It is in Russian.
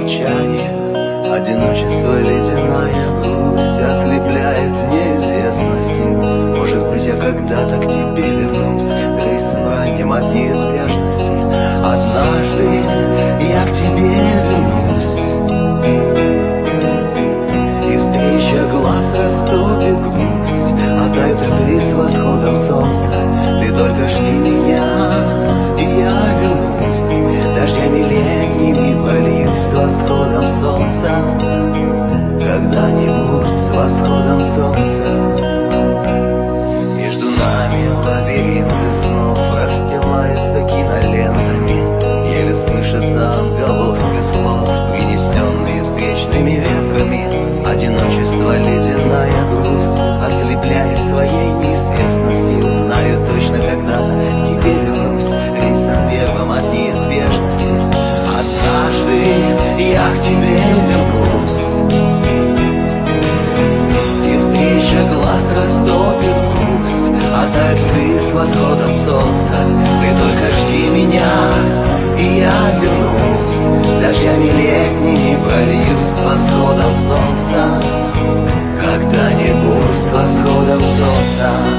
молчание, одиночество, ледяная грусть ослепляет неизвестностью. Может быть, я когда-то к тебе вернусь, рейсом ранним от неизбежности. Однажды я к тебе вернусь, и встреча глаз растопит грусть. Отают ряды с восходом солнца. Ты только жди меня, и я вернусь. Дождями летними прольюсь с восходом солнца. Когда-нибудь с восходом солнца. Между нами лабиринты снов расстилаются кинолентами. Еле слышатся отголоски слов, принесенные встречными ветрами. Одиночество, ледяная грусть ослепляет своей неизвестностью. Знаю точно, когда-то к тебе вернусь, рейсом первым от неизбежности. Однажды я к тебе вернусь, и встреча глаз растопит грусть. Отдай ты с восходом солнца. Ты только жди меня, и я вернусь. Дождями летними прольюсь с восходом солнца. Когда-нибудь с восходом солнца.